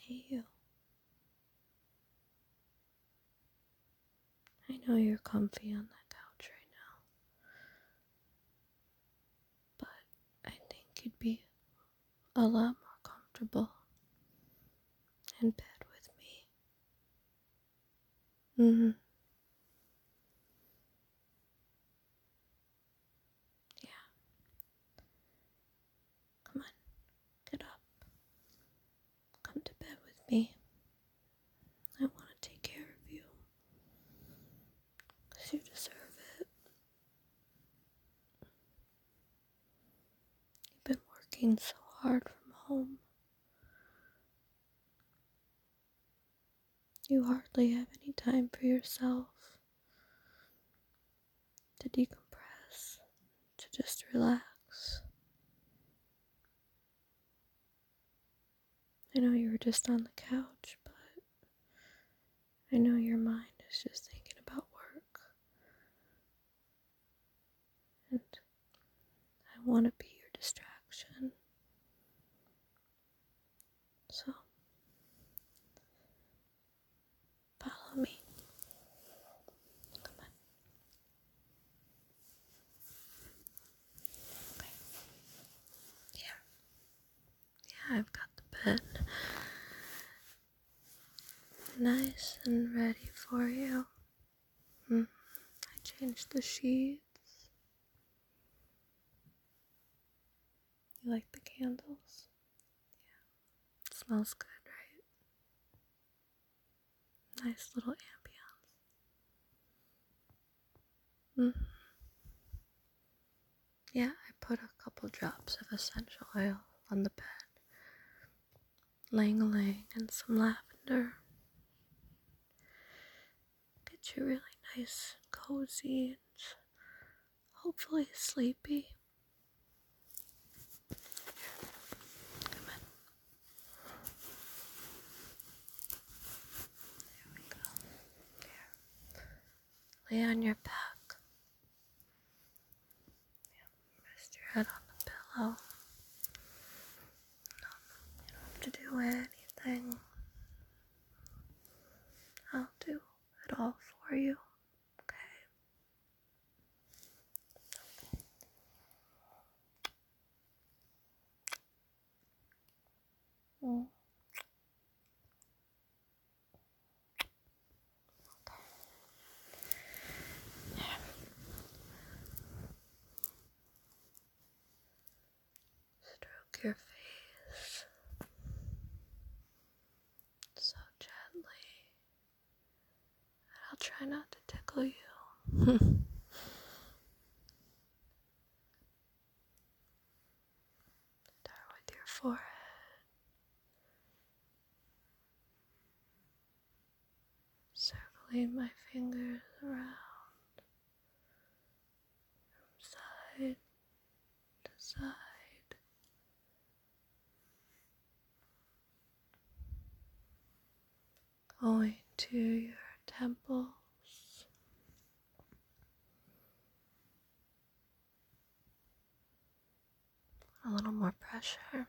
Hey, you. I know you're comfy on that couch right now, but I think you'd be a lot more comfortable in bed with me. Yeah, come on, get up. Come to bed with me. I want to take care of you, 'cause you deserve it. You've been working so hard from home. You hardly have any time for yourself to decompress, to just relax. I know you were just on the couch, but I know your mind is just thinking about work. And I want to be your distraction. So, follow me. Come on. Okay. Yeah, I've got the bed nice and ready for you. I changed the sheets. You like the candles? It smells good, right? Nice little ambience. Yeah, I put a couple drops of essential oil on the bed. Lang-a-lang and some lavender. Get you really nice, cozy, and hopefully sleepy. Come on. There we go. There. Lay on your back. Rest your head on the pillow. You don't have to do anything. I'll do it all for you. Okay. Stroke your face so gently. I'll try not to tickle you. Start with your forehead. Circling my fingers around from side to side. Going to your temples. A little more pressure.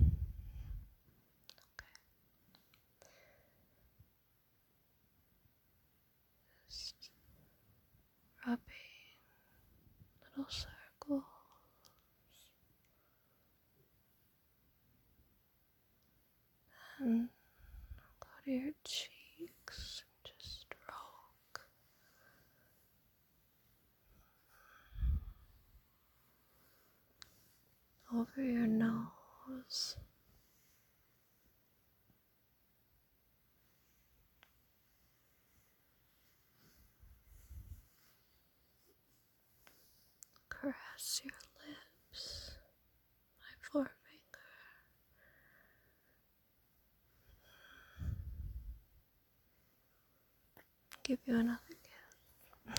Just rubbing little circles. And go to your cheeks and just stroke. Over your nose. Caress your lips. My forefinger. Give you another kiss.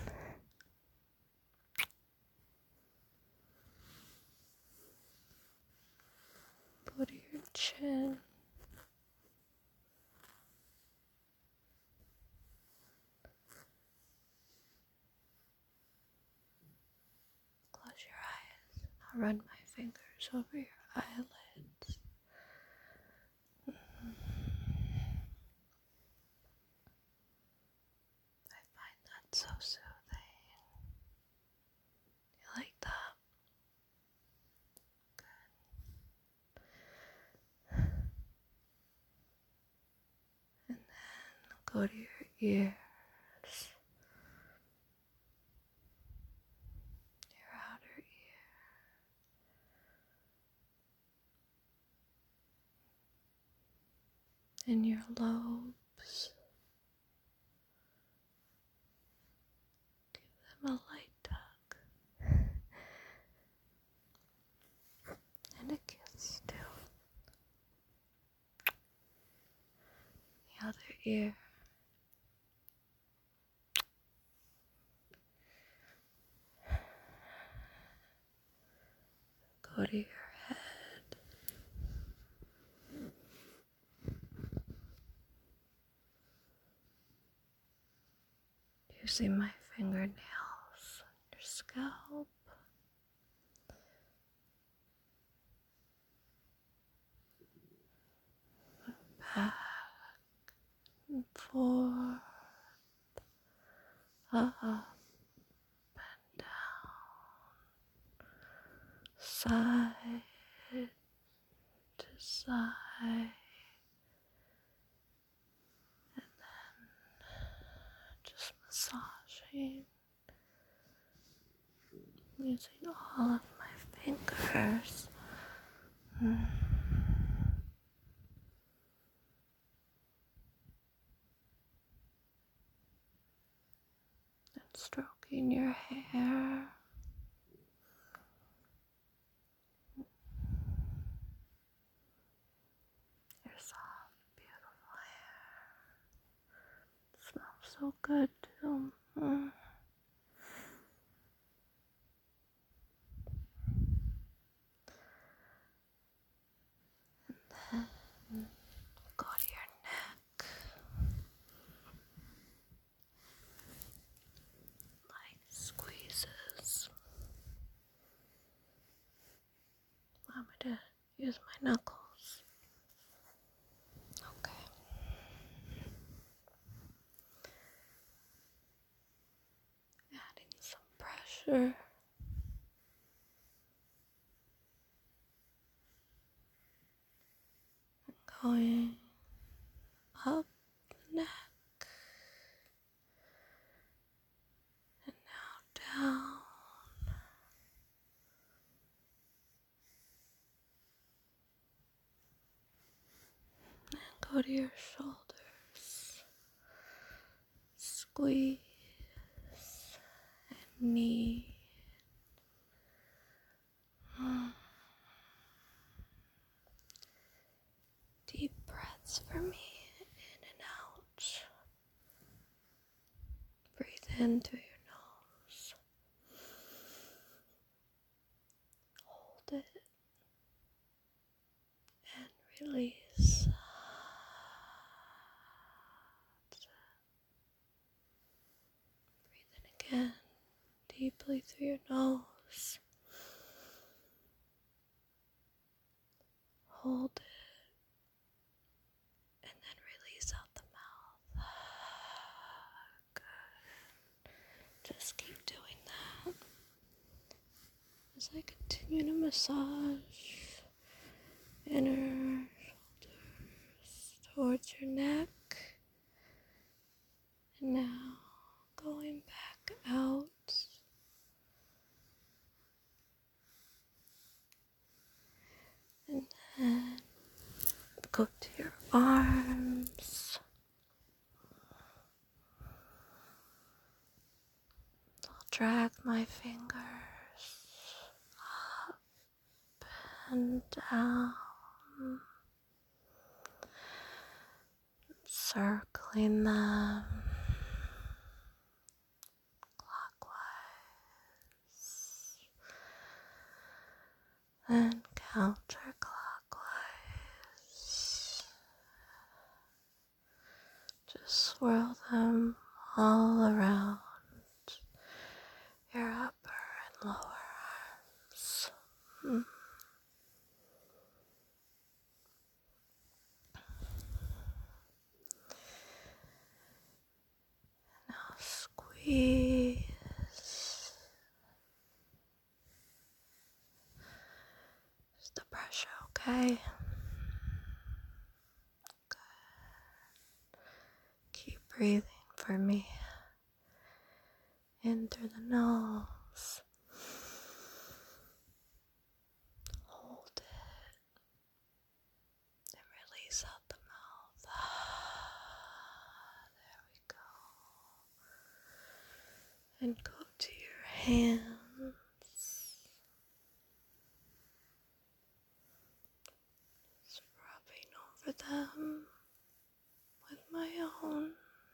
Go to your chin. Close your eyes. I'll run my fingers over your eyelids. go to your ears, your outer ear, and your lobes. Give them a light tug and a kiss too. The other ear. Go to your head. Using my fingernails on your scalp. Back and forth. Up and down. Side to side. And then just massaging. Using all of my fingers. And stroking your hair. Your soft, beautiful hair. It smells so good too. Go to your neck. Light squeezes. Allow me to use my knuckles. Okay. Adding some pressure. Going up the neck. And now down. And go to your shoulders. Squeeze and knee. Deep breaths for me, in and out. Breathe in through your nose. Hold it and release. Breathe in again, deeply through your nose. Hold it. And then release out the mouth. Good. Just keep doing that as I continue to massage inner shoulders towards your neck. And now going back out. And then go to your arms. I'll drag my fingers up and down, circling them clockwise and counterclockwise. Just swirl them all around your upper and lower arms. Now squeeze. Just the pressure, okay? Good. Keep breathing for me. In through the nose. Hold it. And release out the mouth. There we go. And go to your hands. Just rubbing over them with my own.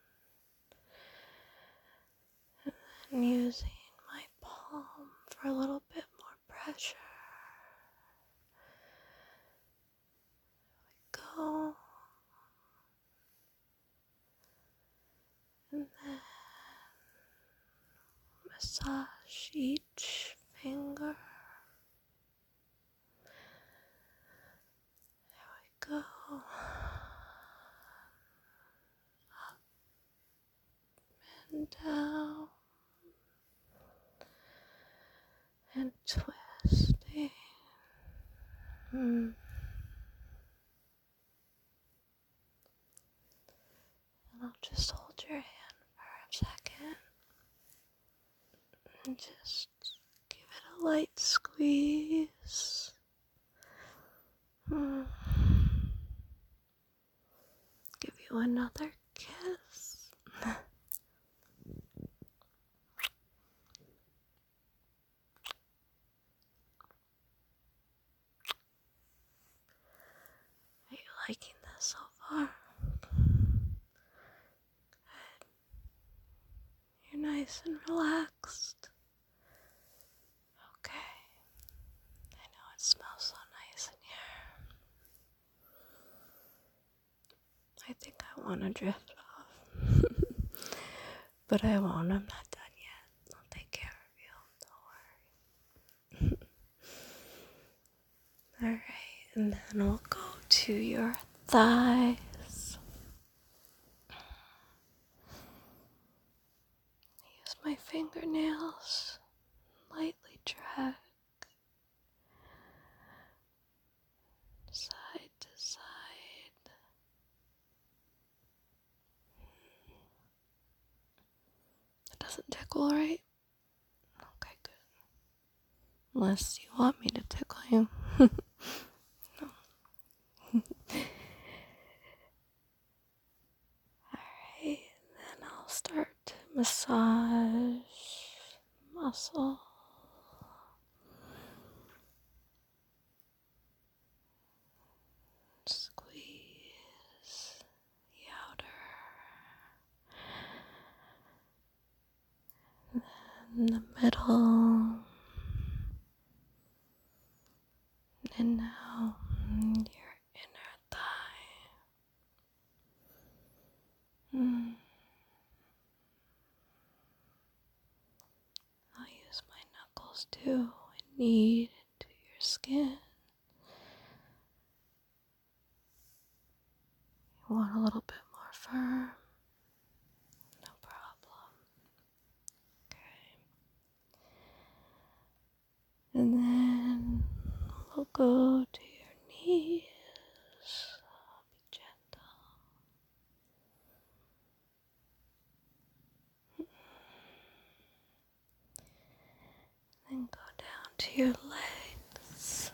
And using my palm for a little bit more pressure. Go. And then massage each finger. There we go. Up and down. And twisting. And I'll just hold your hand for a second. And just give it a light squeeze. Give you another kiss. Are you liking this so far? Good. You're nice and relaxed. Okay. I know it smells so nice in here. I think I want to drift off. But I won't. I'm not done yet. I'll take care of you. Don't worry. Alright, and then we'll go to your thighs. Use my fingernails. Lightly drag. Side to side. It doesn't tickle, right? Okay, good. Unless you want me to tickle you. No. Alright, then I'll start to massage muscle. Squeeze the outer. Then the middle. And now your inner thigh. I'll use my knuckles too and knead into your skin. You want a little bit more firm? No problem. Okay. And then we'll go to your knees. Be gentle. Then go down to your legs.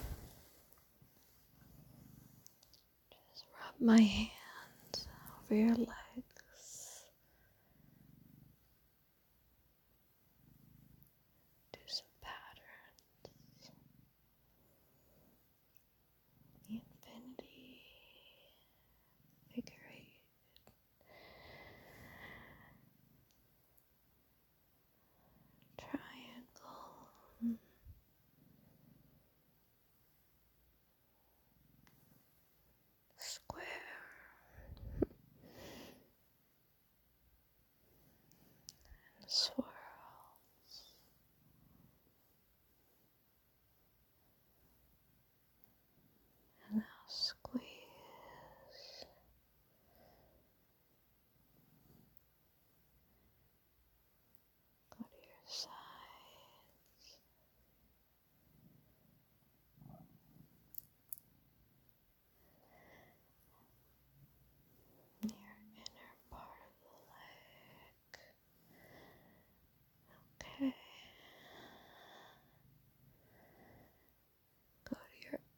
Just rub my hands over your legs. Do some patterns. The infinity, figure 8, triangle, square, and swirls. And now squeeze. Go to your sides. Your inner part of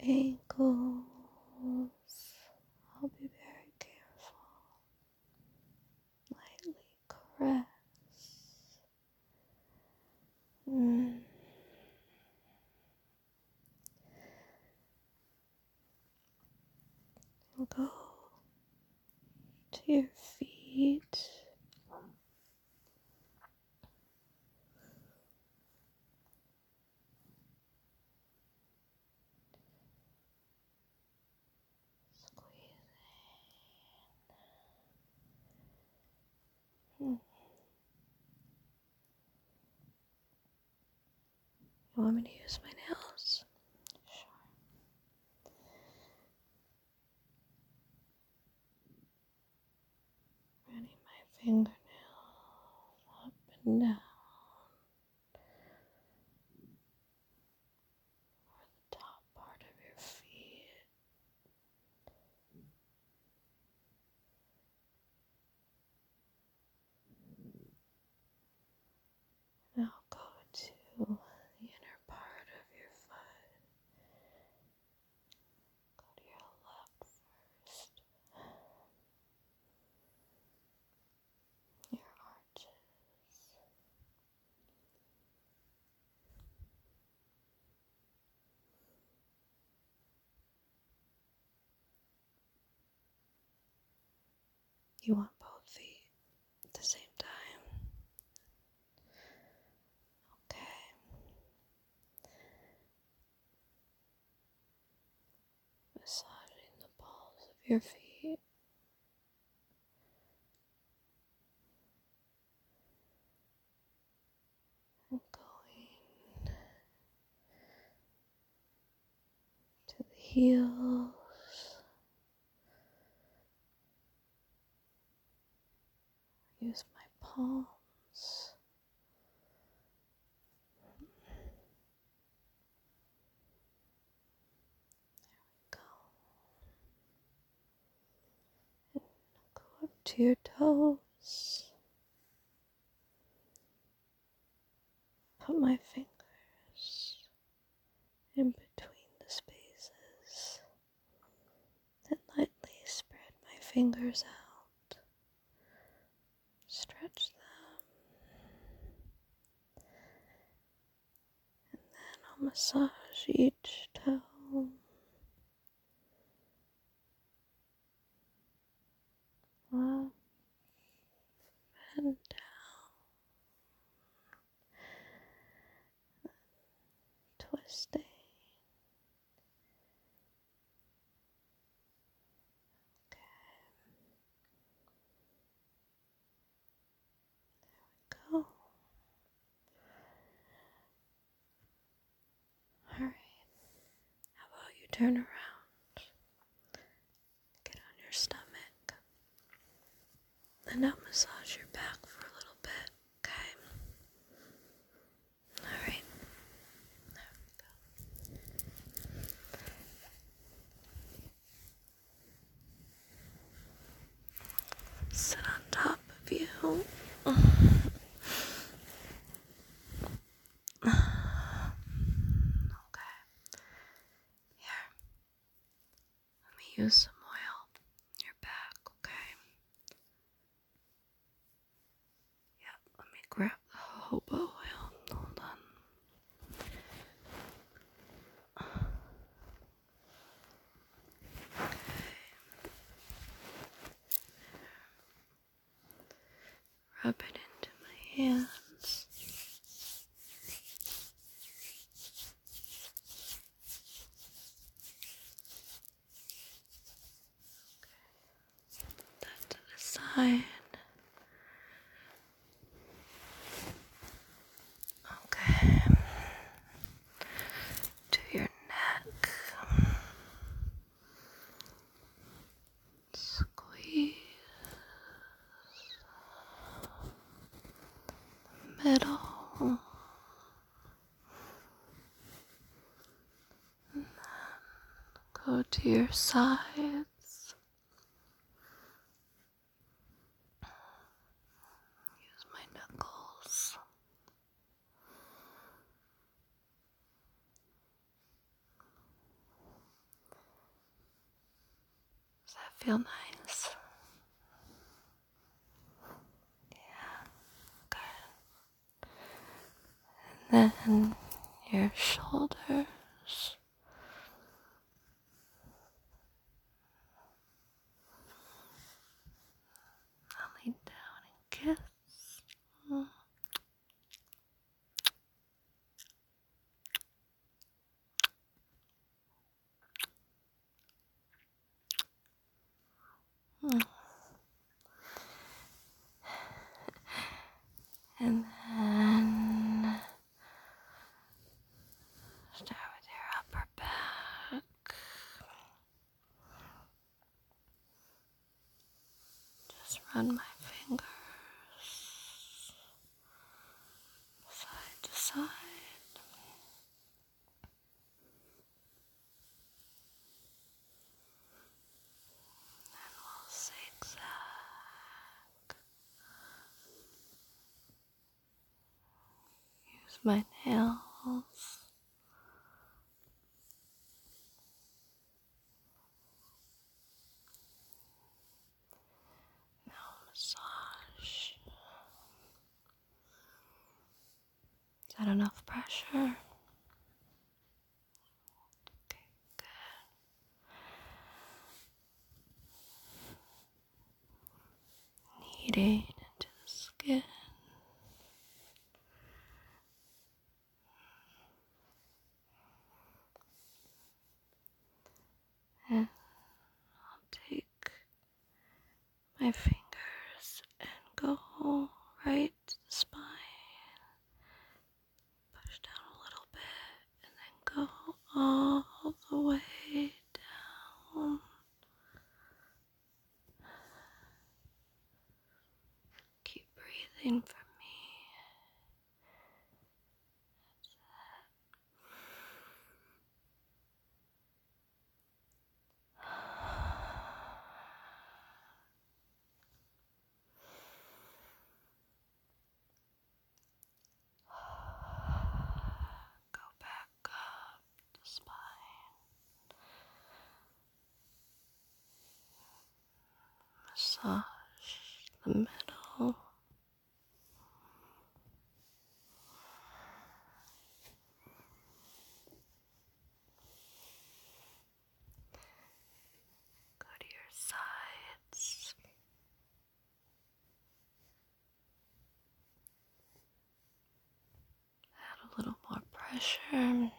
ankles. I'll be very careful. Lightly caress. And go to your feet. You want me to use my nails? Sure. Running my fingernails up and down over the top part of your feet. Now go to the inner part of your foot. Go to your left first. Your arches. You want both feet at the same time. Okay. Massaging the balls of your feet. And going to the heels. Use my palms. Go. And go up to your toes. Put my fingers in between the spaces. Then lightly spread my fingers out. Stretch them. And then I'll massage each toe. Up and down. Twisting. Go. Alright. How about you turn around? Get on your stomach. And I'll massage your back for a little bit, okay? Alright. There we go. Sit on top of you. Okay. Here. Let me use some oil on your back, okay? Yep, let me grab the jojoba oil. Hold on. Rub it into my hands. Put that to the side. Okay. To your neck. Squeeze. Middle. And then go to your sides. Use my knuckles. feel nice? Yeah, good. And then your shoulders. I'll lay down and kiss. And then start with your upper back. Just run my fingers side to side. And we'll zigzag. Use my nails. Now massage. Is that enough pressure? Okay, good. Kneading into the skin. And I'll take my fingers and go right to the spine. Push down a little bit and then go all the way down. Keep breathing for me. Go back up the spine. Massage the middle. Go to your sides. Add a little more pressure.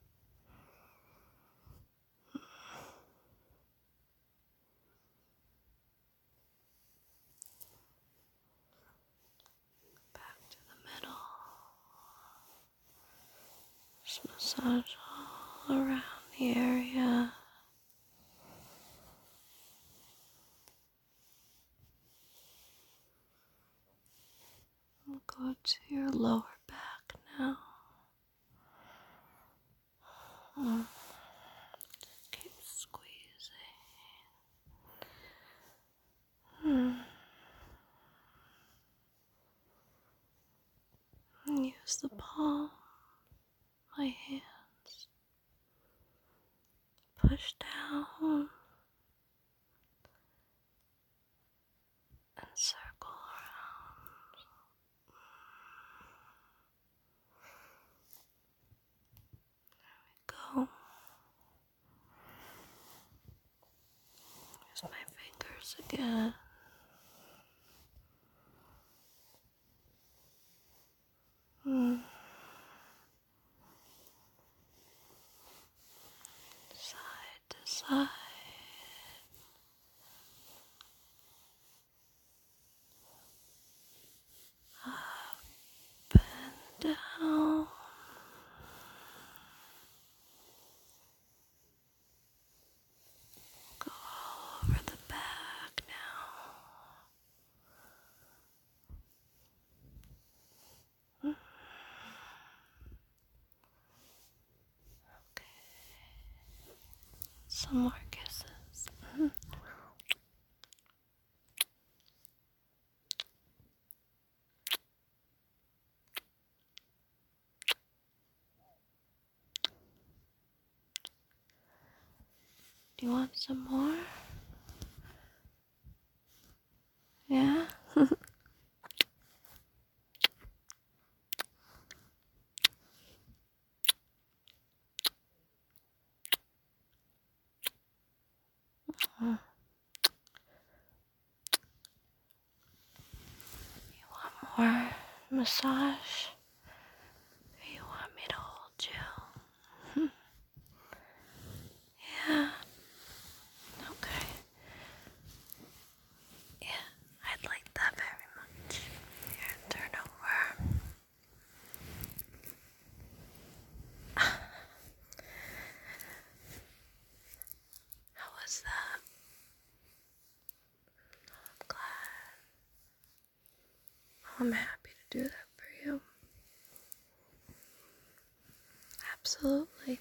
Back to the middle. Just massage all around the area. We'll go to your lower back now. Just keep squeezing. Use the palm, my hands. Push down and circle around. There we go. Use my fingers again. Side to side. Up and down. Go all over the back now. Okay. Some more kisses. Do you want some more? You want more massage? Or you want me to hold you? Yeah. Okay. Yeah, I'd like that very much. Here, turn over. How was that? I'm glad. I'm happy to do that for you. Absolutely.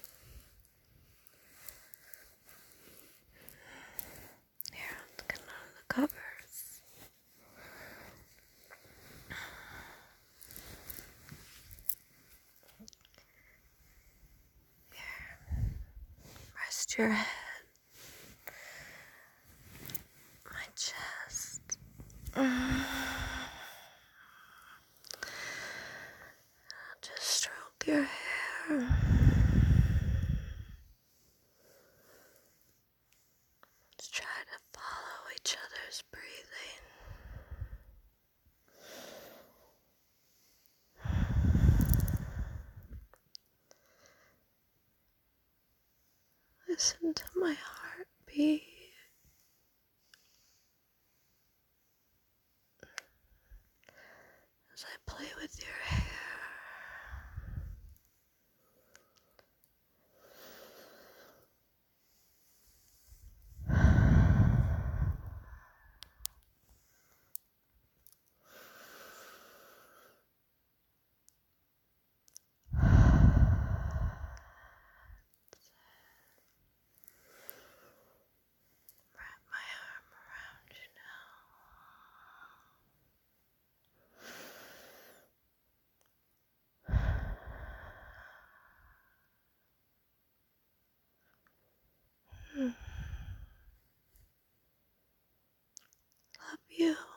Here, let's get under the covers. Here, rest your head, my chest. Just stroke your hair. Let's try to follow each other's breathing. Listen to my heartbeat. As I play with your hair. Wrap my arm around you now. Love you.